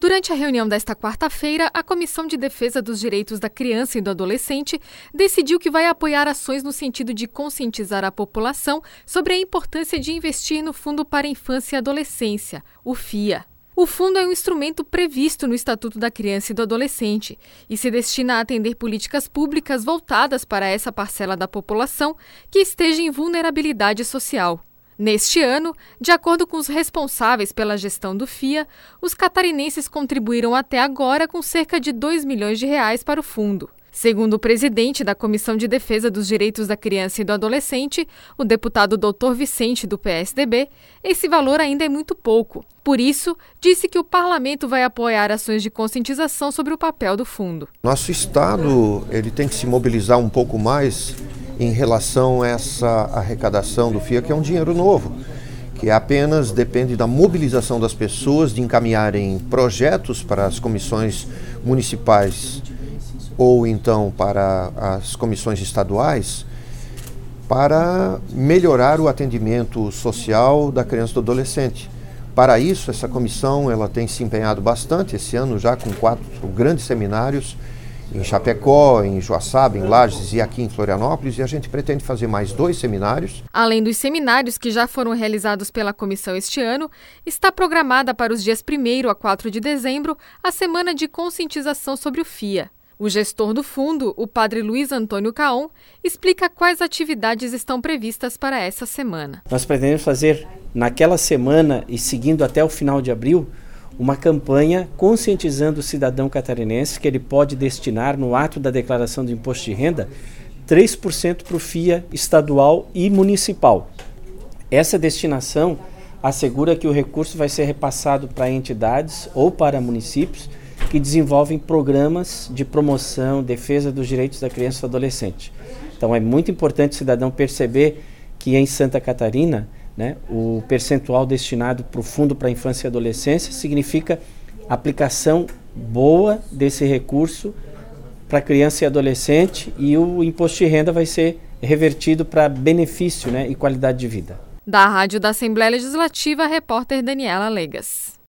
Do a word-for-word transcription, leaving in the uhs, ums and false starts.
Durante a reunião desta quarta-feira, a Comissão de Defesa dos Direitos da Criança e do Adolescente decidiu que vai apoiar ações no sentido de conscientizar a população sobre a importância de investir no Fundo para a Infância e Adolescência, o FIA. O fundo é um instrumento previsto no Estatuto da Criança e do Adolescente e se destina a atender políticas públicas voltadas para essa parcela da população que esteja em vulnerabilidade social. Neste ano, de acordo com os responsáveis pela gestão do FIA, os catarinenses contribuíram até agora com cerca de dois milhões de reais para o fundo. Segundo o presidente da Comissão de Defesa dos Direitos da Criança e do Adolescente, o deputado doutor Vicente, do P S D B, esse valor ainda é muito pouco. Por isso, disse que o parlamento vai apoiar ações de conscientização sobre o papel do fundo. Nosso Estado ele tem que se mobilizar um pouco mais em relação a essa arrecadação do FIA, que é um dinheiro novo, que apenas depende da mobilização das pessoas, de encaminharem projetos para as comissões municipais ou então para as comissões estaduais, para melhorar o atendimento social da criança e do adolescente. Para isso, essa comissão ela tem se empenhado bastante, esse ano já com quatro grandes seminários, em Chapecó, em Joaçaba, em Lages e aqui em Florianópolis, e a gente pretende fazer mais dois seminários. Além dos seminários que já foram realizados pela comissão este ano, está programada para os dias primeiro a quatro de dezembro a Semana de Conscientização sobre o FIA. O gestor do fundo, o padre Luiz Antônio Caon, explica quais atividades estão previstas para essa semana. Nós pretendemos fazer naquela semana e seguindo até o final de abril, uma campanha conscientizando o cidadão catarinense que ele pode destinar no ato da declaração do imposto de renda três por cento para o FIA estadual e municipal. Essa destinação assegura que o recurso vai ser repassado para entidades ou para municípios que desenvolvem programas de promoção, defesa dos direitos da criança e do adolescente. Então é muito importante o cidadão perceber que em Santa Catarina, né, o percentual destinado para o Fundo para a Infância e Adolescência significa aplicação boa desse recurso para criança e adolescente, e o imposto de renda vai ser revertido para benefício, né, e qualidade de vida. Da Rádio da Assembleia Legislativa, a repórter Daniela Legas.